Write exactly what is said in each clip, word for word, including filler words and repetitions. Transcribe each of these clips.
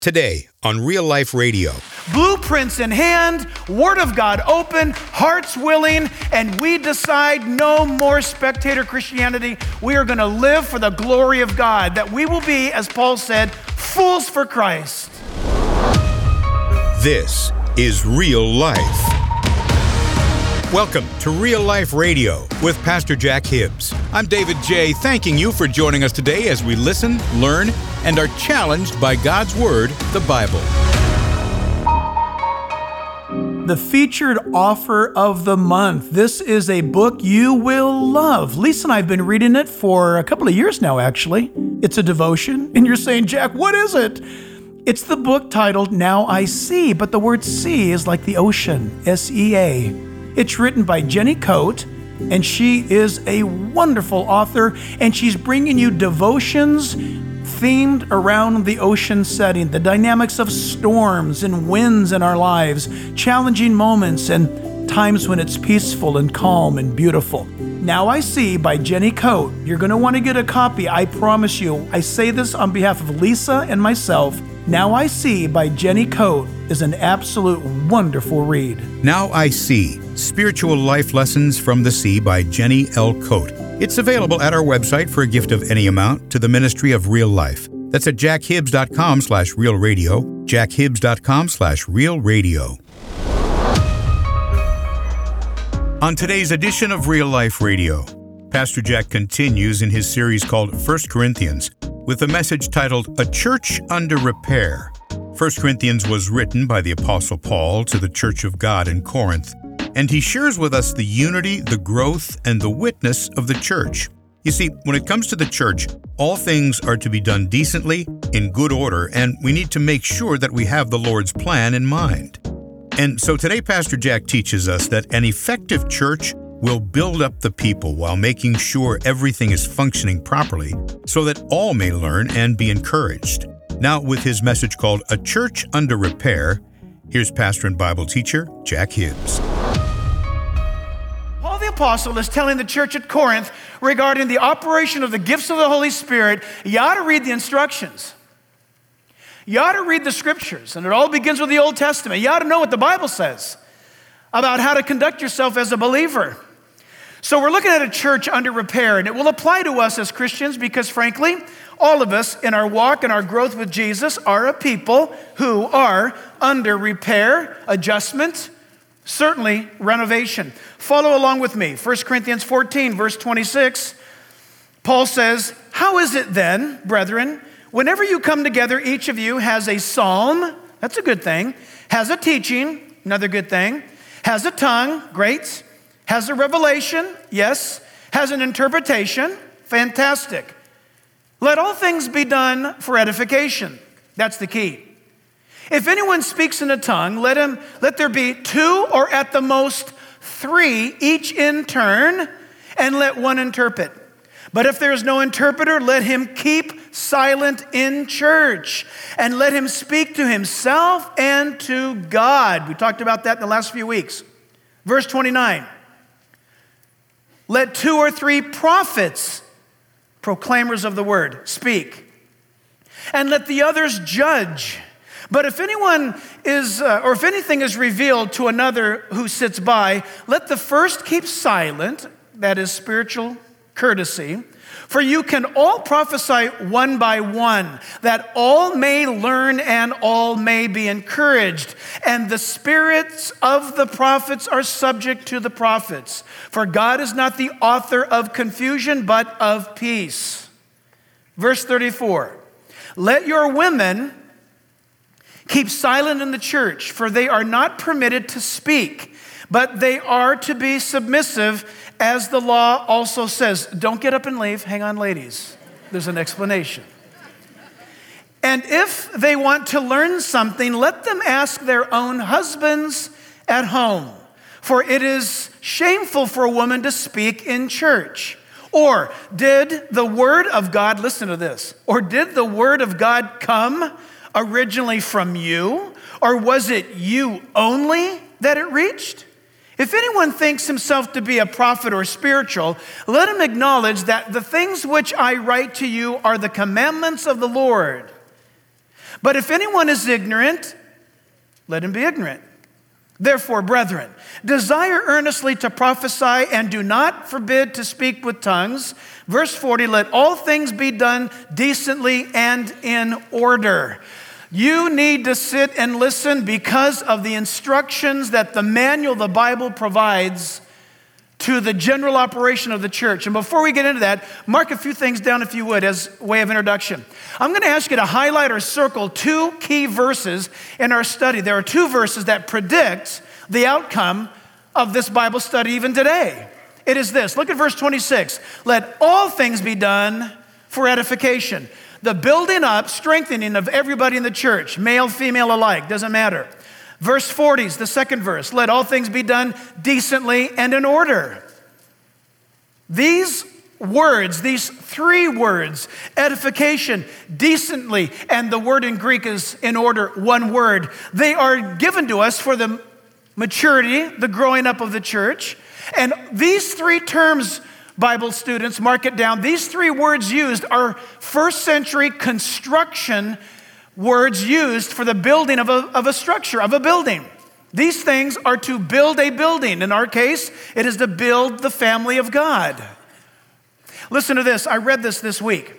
Today on Real Life Radio. Blueprints in hand, Word of God open, hearts willing, and we decide no more spectator Christianity. We are going to live for the glory of God, that we will be, as Paul said, fools for Christ. This is Real Life. Welcome to Real Life Radio with Pastor Jack Hibbs. I'm David J., thanking you for joining us today as we listen, learn, and are challenged by God's Word, the Bible. The featured offer of the month. This is a book you will love. Lisa and I have been reading it for a couple of years now, actually. It's a devotion, and you're saying, Jack, what is it? It's the book titled Now I See, but the word see is like the ocean, S E A. It's written by Jenny Coate, and she is a wonderful author, and she's bringing you devotions themed around the ocean setting, the dynamics of storms and winds in our lives, challenging moments, and times when it's peaceful and calm and beautiful. Now I See by Jenny Coate. You're going to want to get a copy, I promise you. I say this on behalf of Lisa and myself. Now I See by Jenny Coate is an absolute wonderful read. Now I See, Spiritual Life Lessons from the Sea by Jenny L. Coate. It's available at our website for a gift of any amount to the Ministry of Real Life. That's at jackhibbs.com slash real radio, jackhibbs.com slash real radio. On today's edition of Real Life Radio, Pastor Jack continues in his series called First Corinthians with a message titled A Church Under Repair. First Corinthians was written by the Apostle Paul to the Church of God in Corinth, and he shares with us the unity, the growth, and the witness of the church. You see, when it comes to the church, all things are to be done decently, in good order, and we need to make sure that we have the Lord's plan in mind. And so today, Pastor Jack teaches us that an effective church will build up the people while making sure everything is functioning properly so that all may learn and be encouraged. Now, with his message called A Church Under Repair, here's pastor and Bible teacher Jack Hibbs. Paul the Apostle is telling the church at Corinth regarding the operation of the gifts of the Holy Spirit. You ought to read the instructions. You ought to read the scriptures, and it all begins with the Old Testament. You ought to know what the Bible says about how to conduct yourself as a believer. So we're looking at a church under repair, and it will apply to us as Christians because, frankly, all of us in our walk and our growth with Jesus are a people who are under repair, adjustment, certainly renovation. Follow along with me. First Corinthians fourteen, verse twenty-six, Paul says, "How is it then, brethren, whenever you come together, each of you has a psalm," that's a good thing, "has a teaching," another good thing, "has a tongue," great, "has a revelation," yes, "has an interpretation," fantastic. "Let all things be done for edification." That's the key. "If anyone speaks in a tongue, let him let there be two or at the most three, each in turn, and let one interpret. But if there is no interpreter, let him keep silent in church, and let him speak to himself and to God." We talked about that in the last few weeks. Verse twenty-nine, "Let two or three prophets, proclaimers of the word, speak, and let the others judge. But if anyone is, uh, or if anything is revealed to another who sits by, let the first keep silent," that is spiritual courtesy, "for you can all prophesy one by one, that all may learn and all may be encouraged. And the spirits of the prophets are subject to the prophets. For God is not the author of confusion, but of peace." Verse thirty-four, "Let your women keep silent in the church, for they are not permitted to speak, but they are to be submissive, as the law also says." Don't get up and leave. Hang on, ladies. There's an explanation. "And if they want to learn something, let them ask their own husbands at home, for it is shameful for a woman to speak in church. Or did the word of God," listen to this, "or did the word of God come originally from you, or was it you only that it reached? If anyone thinks himself to be a prophet or spiritual, let him acknowledge that the things which I write to you are the commandments of the Lord. But if anyone is ignorant, let him be ignorant. Therefore, brethren, desire earnestly to prophesy and do not forbid to speak with tongues. Verse forty, let all things be done decently and in order. You need to sit and listen because of the instructions that the manual, the Bible, provides to the general operation of the church. And before we get into that, mark a few things down if you would as way of introduction. I'm going to ask you to highlight or circle two key verses in our study. There are two verses that predict the outcome of this Bible study even today. It is this. Look at verse twenty-six. Let all things be done for edification. The building up, strengthening of everybody in the church, male, female alike, doesn't matter. Verse forty is the second verse. Let all things be done decently and in order. These words, these three words, edification, decently, and the word in Greek is in order, one word. They are given to us for the maturity, the growing up of the church. And these three terms, Bible students, mark it down. These three words used are first century construction words used for the building of a, of a structure, of a building. These things are to build a building. In our case, it is to build the family of God. Listen to this. I read this this week.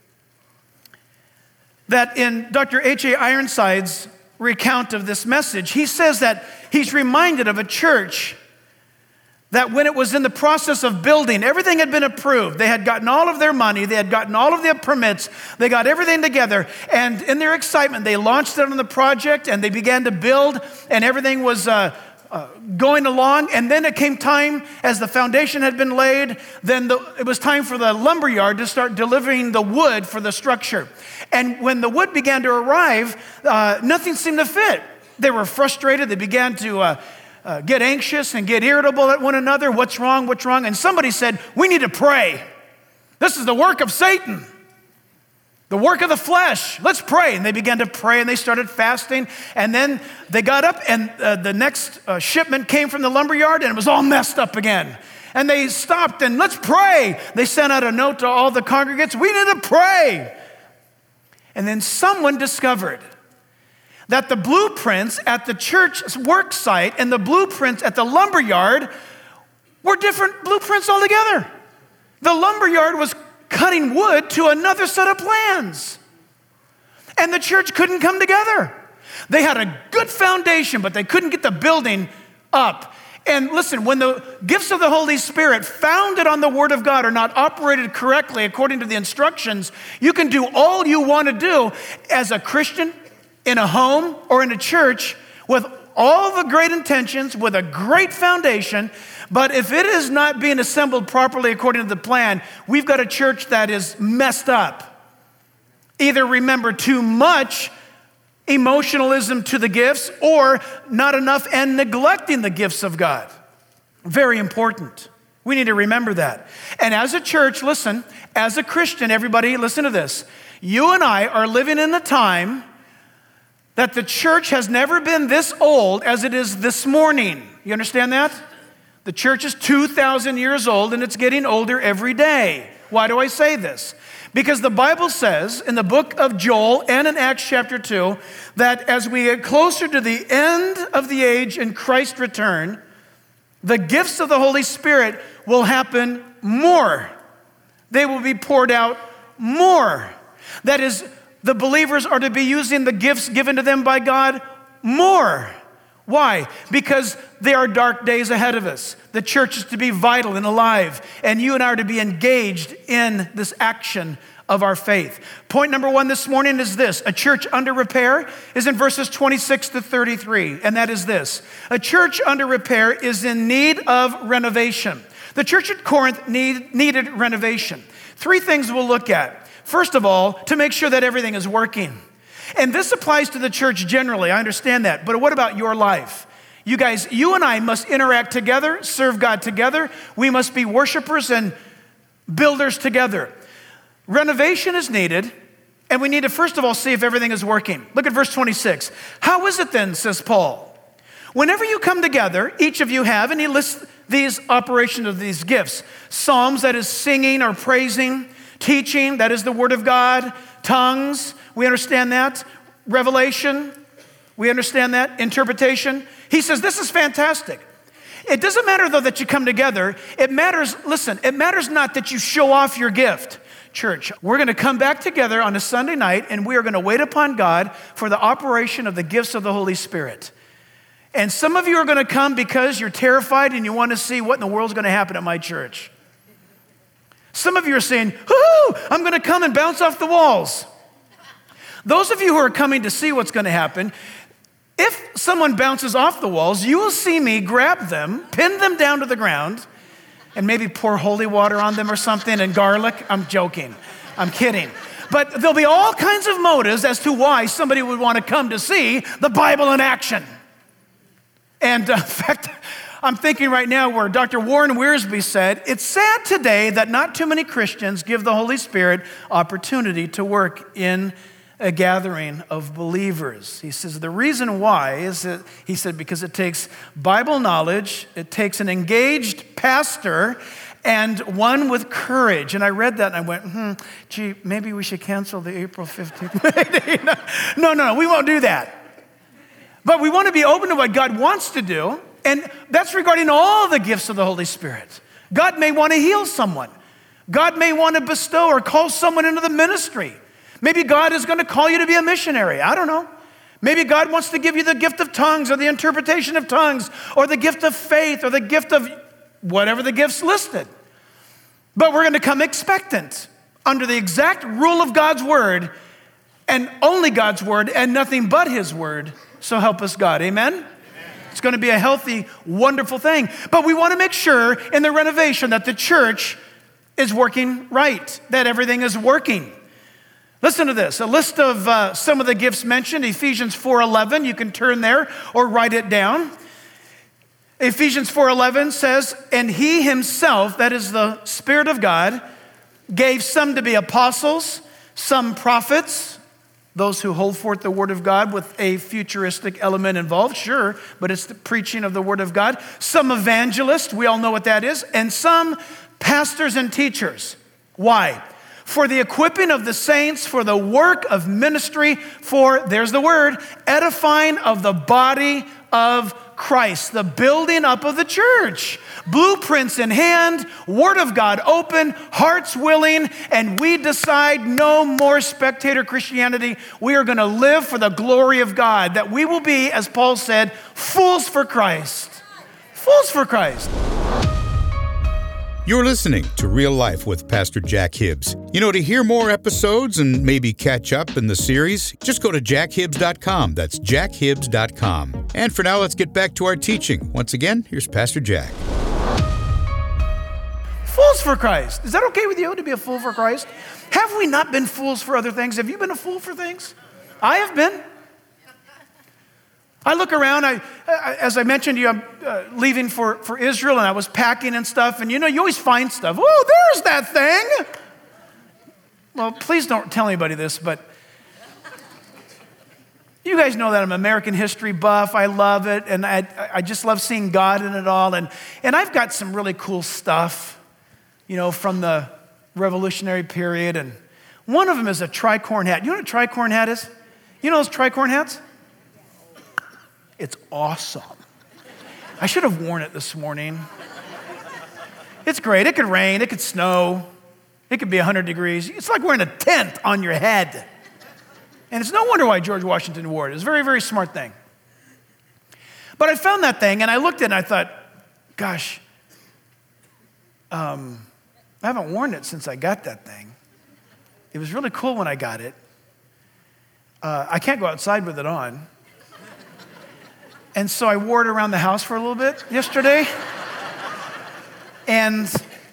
That in Doctor H A Ironside's recount of this message, he says that he's reminded of a church that when it was in the process of building, everything had been approved. They had gotten all of their money. They had gotten all of their permits. They got everything together. And in their excitement, they launched it on the project and they began to build and everything was uh, uh, going along. And then it came time, as the foundation had been laid, then the, it was time for the lumber yard to start delivering the wood for the structure. And when the wood began to arrive, uh, nothing seemed to fit. They were frustrated. They began to uh, Uh, get anxious and get irritable at one another. What's wrong? What's wrong? And somebody said, we need to pray. This is the work of Satan, the work of the flesh. Let's pray. And they began to pray and they started fasting. And then they got up and uh, the next uh, shipment came from the lumber yard and it was all messed up again. And they stopped and let's pray. They sent out a note to all the congregants. We need to pray. And then someone discovered that the blueprints at the church work site and the blueprints at the lumber yard were different blueprints altogether. The lumber yard was cutting wood to another set of plans. And the church couldn't come together. They had a good foundation, but they couldn't get the building up. And listen, when the gifts of the Holy Spirit founded on the Word of God are not operated correctly according to the instructions, you can do all you want to do as a Christian in a home or in a church with all the great intentions, with a great foundation, but if it is not being assembled properly according to the plan, we've got a church that is messed up. Either remember too much emotionalism to the gifts or not enough and neglecting the gifts of God. Very important. We need to remember that. And as a church, listen, as a Christian, everybody, listen to this. You and I are living in a time that the church has never been this old as it is this morning. You understand that? The church is two thousand years old and it's getting older every day. Why do I say this? Because the Bible says in the book of Joel and in Acts chapter two that as we get closer to the end of the age and Christ's return, the gifts of the Holy Spirit will happen more. They will be poured out more. That is, the believers are to be using the gifts given to them by God more. Why? Because there are dark days ahead of us. The church is to be vital and alive, and you and I are to be engaged in this action of our faith. Point number one this morning is this. A church under repair is in verses twenty-six to thirty-three, and that is this. A church under repair is in need of renovation. The church at Corinth need, needed renovation. Three things we'll look at. First of all, to make sure that everything is working. And this applies to the church generally, I understand that. But what about your life? You guys, you and I must interact together, serve God together. We must be worshipers and builders together. Renovation is needed, and we need to first of all see if everything is working. Look at verse twenty-six. How is it then, says Paul? Whenever you come together, each of you have, and he lists these operations of these gifts. Psalms, that is singing or praising. Teaching, that is the word of God. Tongues, we understand that. revelation, we understand that, interpretation. He says this is fantastic. It doesn't matter, though, that you come together. It matters, listen, it matters not that you show off your gift. Church, we're going to come back together on a Sunday night, and we are going to wait upon God for the operation of the gifts of the Holy Spirit. And some of you are going to come because you're terrified and you want to see what in the world is going to happen at my church. Some of you are saying, whoo, I'm going to come and bounce off the walls. Those of you who are coming to see what's going to happen, if someone bounces off the walls, you will see me grab them, pin them down to the ground, and maybe pour holy water on them or something and garlic. I'm joking. I'm kidding. But there'll be all kinds of motives as to why somebody would want to come to see the Bible in action. And uh, in fact, I'm thinking right now where Doctor Warren Wiersbe said, it's sad today that not too many Christians give the Holy Spirit opportunity to work in a gathering of believers. He says the reason why is that, he said, because it takes Bible knowledge, it takes an engaged pastor, and one with courage. And I read that and I went, hmm, gee, maybe we should cancel the April fifteenth. no, no, no, we won't do that. But we want to be open to what God wants to do, and that's regarding all the gifts of the Holy Spirit. God may want to heal someone. God may want to bestow or call someone into the ministry. Maybe God is going to call you to be a missionary. I don't know. Maybe God wants to give you the gift of tongues or the interpretation of tongues or the gift of faith or the gift of whatever the gifts listed. But we're going to come expectant under the exact rule of God's word and only God's word and nothing but his word. So help us God. Amen? Amen. It's going to be a healthy, wonderful thing. But we want to make sure in the renovation that the church is working right, that everything is working. Listen to this, a list of uh, some of the gifts mentioned, Ephesians four eleven, you can turn there or write it down. Ephesians four eleven says, and he himself, that is the Spirit of God, gave some to be apostles, some prophets, those who hold forth the word of God with a futuristic element involved, sure, but it's the preaching of the word of God. Some evangelists, we all know what that is, and some pastors and teachers. Why? For the equipping of the saints, for the work of ministry, for, there's the word, edifying of the body of Christ, the building up of the church. Blueprints in hand, word of God open, hearts willing, and we decide no more spectator Christianity. We are going to live for the glory of God, that we will be, as Paul said, fools for Christ. Fools for Christ. You're listening to Real Life with Pastor Jack Hibbs. You know, to hear more episodes and maybe catch up in the series, just go to jack hibbs dot com. That's jack hibbs dot com. And for now, let's get back to our teaching. Once again, here's Pastor Jack. Fools for Christ. Is that okay with you to be a fool for Christ? Have we not been fools for other things? Have you been a fool for things? I have been. I look around, I, I, as I mentioned to you, I'm uh, leaving for, for Israel, and I was packing and stuff, and you know, you always find stuff. Oh, there's that thing. Well, please don't tell anybody this, but you guys know that I'm an American history buff. I love it, and I, I just love seeing God in it all, and, and I've got some really cool stuff, you know, from the Revolutionary period, and one of them is a tricorn hat. You know what a tricorn hat is? You know those tricorn hats? It's awesome. I should have worn it this morning. It's great. It could rain. It could snow. It could be one hundred degrees. It's like wearing a tent on your head. And it's no wonder why George Washington wore it. It's a very, very smart thing. But I found that thing, and I looked at it, and I thought, gosh, um, I haven't worn it since I got that thing. It was really cool when I got it. Uh, I can't go outside with it on. And so I wore it around the house for a little bit yesterday. And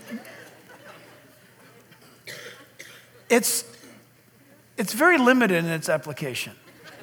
it's, it's very limited in its application.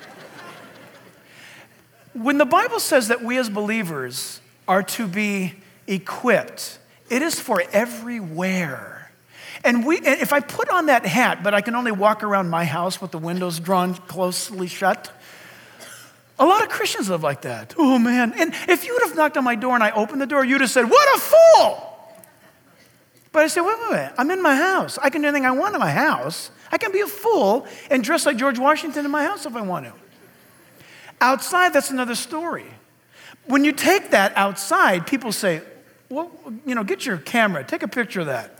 When the Bible says that we as believers are to be equipped, it is for everywhere. And we, if I put on that hat, but I can only walk around my house with the windows drawn closely shut, a lot of Christians live like that. Oh, man. And if you would have knocked on my door and I opened the door, you'd have said, what a fool. But I say, wait, wait, wait, I'm in my house. I can do anything I want in my house. I can be a fool and dress like George Washington in my house if I want to. Outside, that's another story. When you take that outside, people say, well, you know, get your camera, take a picture of that.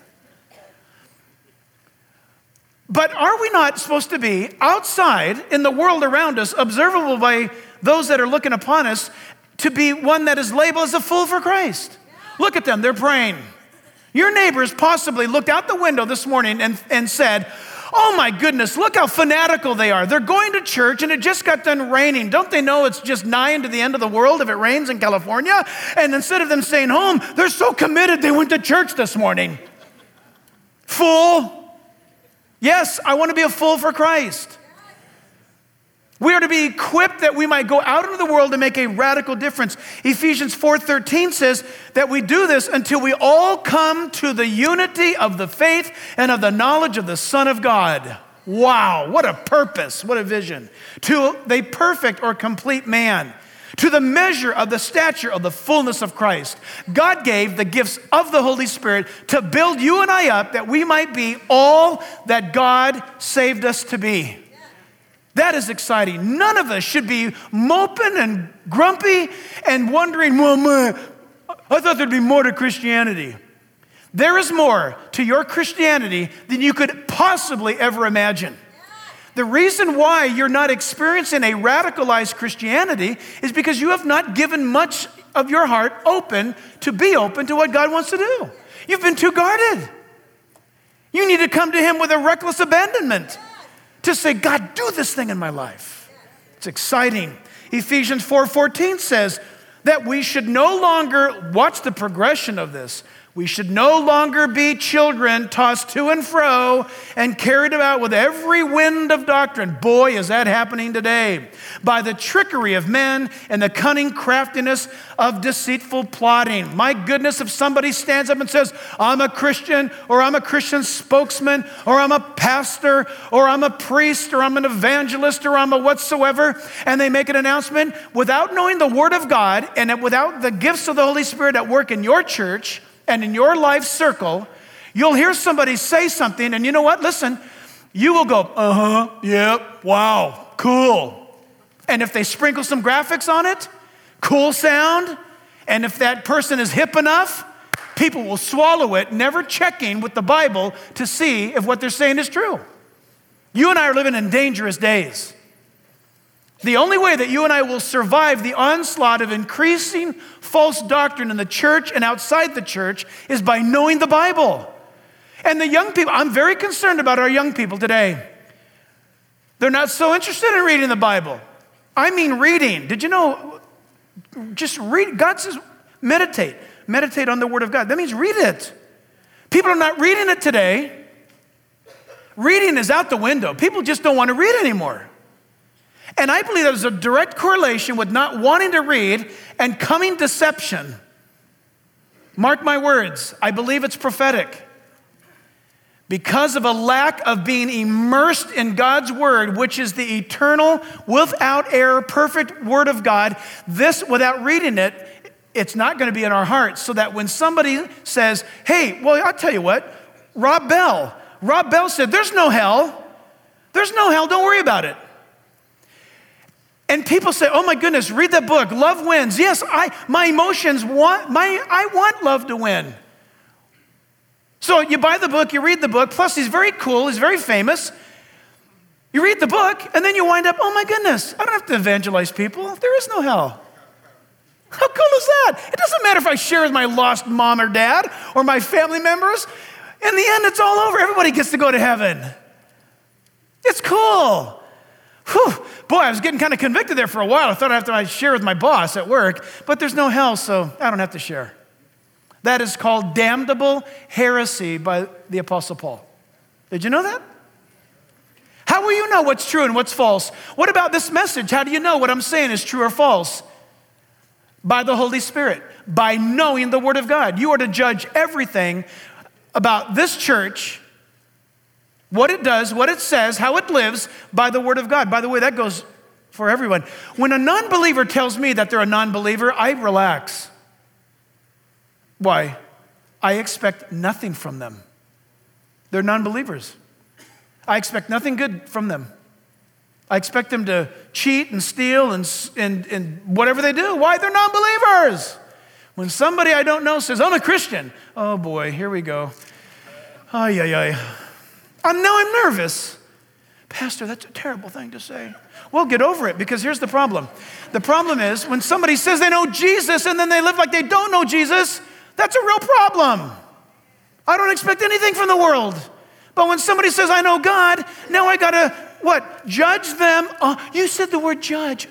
But are we not supposed to be outside in the world around us, observable by those that are looking upon us, to be one that is labeled as a fool for Christ? Look at them, they're praying. Your neighbors possibly looked out the window this morning and, and said, oh my goodness, look how fanatical they are. They're going to church and it just got done raining. Don't they know it's just nigh into the end of the world if it rains in California? And instead of them staying home, they're so committed they went to church this morning. Fool. Yes, I want to be a fool for Christ. We are to be equipped that we might go out into the world and make a radical difference. Ephesians four thirteen says that we do this until we all come to the unity of the faith and of the knowledge of the Son of God. Wow, what a purpose, what a vision. To the perfect or complete man, to the measure of the stature of the fullness of Christ. God gave the gifts of the Holy Spirit to build you and I up that we might be all that God saved us to be. That is exciting. None of us should be moping and grumpy and wondering, well, man, I thought there'd be more to Christianity. There is more to your Christianity than you could possibly ever imagine. The reason why you're not experiencing a radicalized Christianity is because you have not given much of your heart open to be open to what God wants to do. You've been too guarded. You need to come to Him with a reckless abandonment to say, God, do this thing in my life. It's exciting. Ephesians four fourteen says that we should no longer, watch the progression of this, we should no longer be children tossed to and fro and carried about with every wind of doctrine. Boy, is that happening today. By the trickery of men and the cunning craftiness of deceitful plotting. My goodness, if somebody stands up and says, I'm a Christian, or I'm a Christian spokesman, or I'm a pastor, or I'm a priest, or I'm an evangelist, or I'm a whatsoever, and they make an announcement without knowing the Word of God and without the gifts of the Holy Spirit at work in your church, and in your life circle, you'll hear somebody say something, and you know what? Listen, you will go, uh-huh, yep, wow, cool. And if they sprinkle some graphics on it, cool sound, and if that person is hip enough, people will swallow it, never checking with the Bible to see if what they're saying is true. You and I are living in dangerous days. The only way that you and I will survive the onslaught of increasing false doctrine in the church and outside the church is by knowing the Bible. And the young people, I'm very concerned about our young people today. They're not so interested in reading the Bible. I mean reading. Did you know, just read, God says meditate. Meditate on the Word of God. That means read it. People are not reading it today. Reading is out the window. People just don't want to read anymore. And I believe there's a direct correlation with not wanting to read and coming deception. Mark my words, I believe it's prophetic. Because of a lack of being immersed in God's Word, which is the eternal, without error, perfect Word of God, this, without reading it, it's not going to be in our hearts. So that when somebody says, hey, well, I'll tell you what, Rob Bell, Rob Bell said, there's no hell. There's no hell, don't worry about it. And people say, oh my goodness, read that book, Love Wins. Yes, I, my emotions want, my, I want love to win. So you buy the book, you read the book, plus he's very cool, he's very famous. You read the book, and then you wind up, oh my goodness, I don't have to evangelize people. There is no hell. How cool is that? It doesn't matter if I share with my lost mom or dad or my family members. In the end, it's all over. Everybody gets to go to heaven. It's cool. Whew. Boy, I was getting kind of convicted there for a while. I thought I have to share with my boss at work, but there's no hell, so I don't have to share. That is called damnable heresy by the Apostle Paul. Did you know that? How will you know what's true and what's false? What about this message? How do you know what I'm saying is true or false? By the Holy Spirit, by knowing the Word of God. You are to judge everything about this church, what it does, what it says, how it lives, by the Word of God. By the way, that goes for everyone. When a non-believer tells me that they're a non-believer, I relax. Why? I expect nothing from them. They're non-believers. I expect nothing good from them. I expect them to cheat and steal and, and, and whatever they do. Why? They're non-believers. When somebody I don't know says, I'm a Christian, oh boy, here we go. Ay, ay, ay. I'm, now I'm nervous. Pastor, that's a terrible thing to say. Well, get over it, because here's the problem. The problem is when somebody says they know Jesus and then they live like they don't know Jesus, that's a real problem. I don't expect anything from the world. But when somebody says, I know God, now I gotta, what, judge them? Oh, you said the word judge.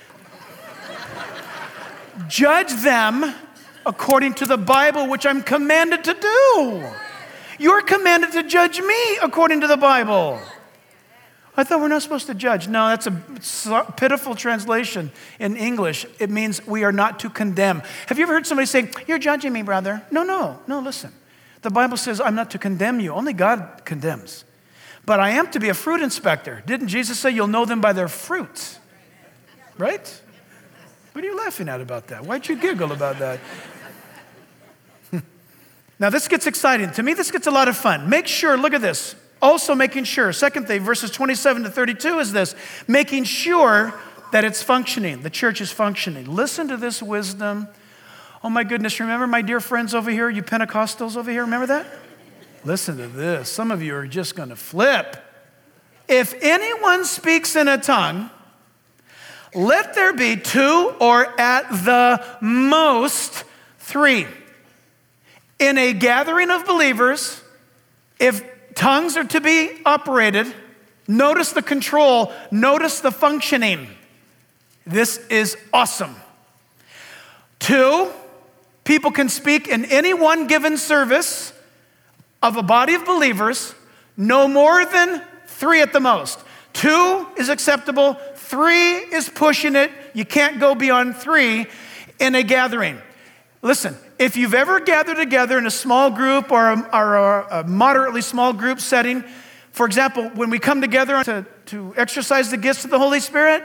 Judge them according to the Bible, which I'm commanded to do. You're commanded to judge me according to the Bible. I thought we're not supposed to judge. No, that's a pitiful translation in English. It means we are not to condemn. Have you ever heard somebody say, you're judging me, brother? No, no, no, listen. The Bible says I'm not to condemn you. Only God condemns. But I am to be a fruit inspector. Didn't Jesus say you'll know them by their fruits? Right? What are you laughing at about that? Why'd you giggle about that? Now this gets exciting. To me, this gets a lot of fun. Make sure, look at this. Also making sure, second thing, verses twenty-seven to thirty-two is this, making sure that it's functioning, the church is functioning. Listen to this wisdom. Oh my goodness, remember my dear friends over here, you Pentecostals over here, remember that? Listen to this. Some of you are just going to flip. If anyone speaks in a tongue, let there be two or at the most three. In a gathering of believers, if tongues are to be operated, notice the control, notice the functioning. This is awesome. Two, people can speak in any one given service of a body of believers, no more than three at the most. Two is acceptable, three is pushing it. You can't go beyond three in a gathering. Listen, if you've ever gathered together in a small group or a, or a, a moderately small group setting, for example, when we come together to, to exercise the gifts of the Holy Spirit,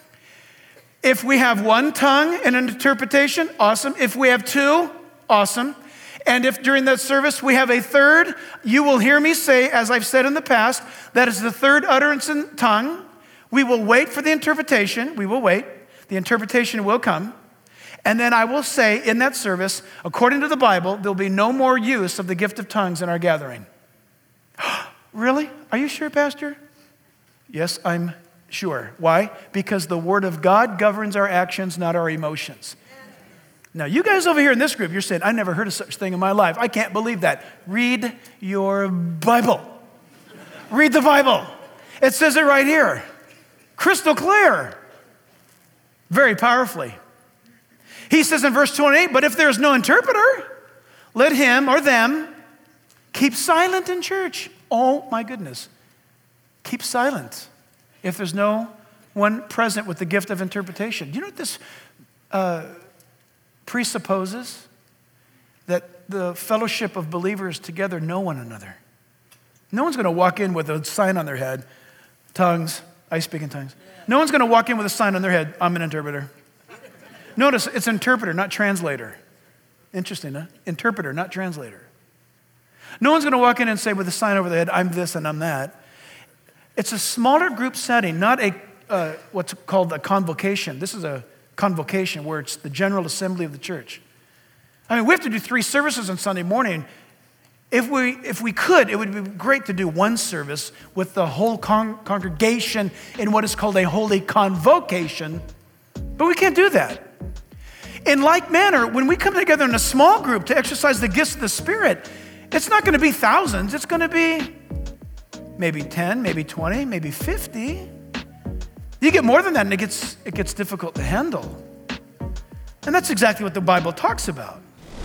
if we have one tongue and an interpretation, awesome. If we have two, awesome. And if during that service we have a third, you will hear me say, as I've said in the past, that is the third utterance in tongue. We will wait for the interpretation. We will wait. The interpretation will come. And then I will say in that service, according to the Bible, there'll be no more use of the gift of tongues in our gathering. Really? Are you sure, Pastor? Yes, I'm sure. Why? Because the Word of God governs our actions, not our emotions. Now, you guys over here in this group, you're saying, I never heard of such a thing in my life. I can't believe that. Read your Bible. Read the Bible. It says it right here. Crystal clear. Very powerfully. He says in verse twenty-eight, but if there's no interpreter, let him or them keep silent in church. Oh my goodness. Keep silent if there's no one present with the gift of interpretation. Do you know what this uh, presupposes? That the fellowship of believers together know one another. No one's going to walk in with a sign on their head, tongues, I speak in tongues. No one's going to walk in with a sign on their head, I'm an interpreter. Notice it's interpreter, not translator. Interesting, huh? Interpreter, not translator. No one's going to walk in and say with a sign over their head, I'm this and I'm that. It's a smaller group setting, not a uh, what's called a convocation. This is a convocation where it's the general assembly of the church. I mean, we have to do three services on Sunday morning. If we if we could, it would be great to do one service with the whole con- congregation in what is called a holy convocation, but we can't do that. In like manner, when we come together in a small group to exercise the gifts of the Spirit, it's not going to be thousands. It's going to be maybe ten, maybe twenty, maybe fifty. You get more than that and it gets, it gets difficult to handle. And that's exactly what the Bible talks about.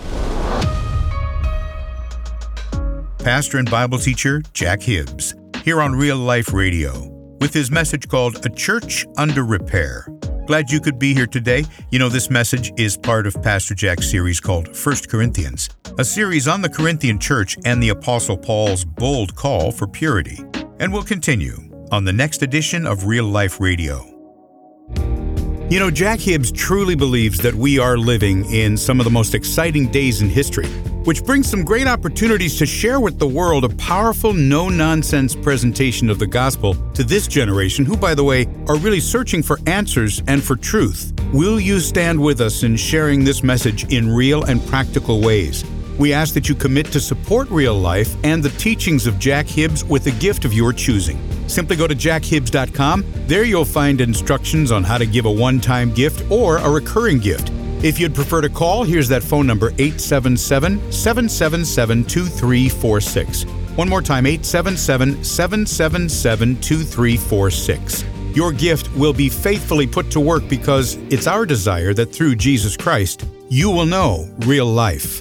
Pastor and Bible teacher Jack Hibbs, here on Real Life Radio, with his message called A Church Under Repair. Glad you could be here today. You know, this message is part of Pastor Jack's series called First Corinthians, a series on the Corinthian church and the Apostle Paul's bold call for purity. And we'll continue on the next edition of Real Life Radio. You know, Jack Hibbs truly believes that we are living in some of the most exciting days in history. which brings some great opportunities to share with the world a powerful, no-nonsense presentation of the gospel to this generation who, by the way, are really searching for answers and for truth. Will you stand with us in sharing this message in real and practical ways? We ask that you commit to support Real Life and the teachings of Jack Hibbs with a gift of your choosing. Simply go to jack hibbs dot com. There you'll find instructions on how to give a one-time gift or a recurring gift. If you'd prefer to call, here's that phone number, eight seven seven, seven seven seven, two three four six. One more time, eight seven seven, seven seven seven, two three four six. Your gift will be faithfully put to work because it's our desire that through Jesus Christ, you will know real life.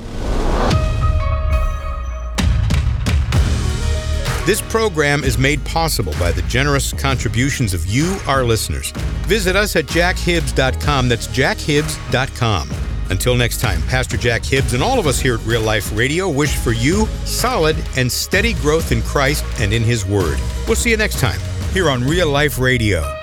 This program is made possible by the generous contributions of you, our listeners. Visit us at jack hibbs dot com. That's jack hibbs dot com. Until next time, Pastor Jack Hibbs and all of us here at Real Life Radio wish for you solid and steady growth in Christ and in His Word. We'll see you next time here on Real Life Radio.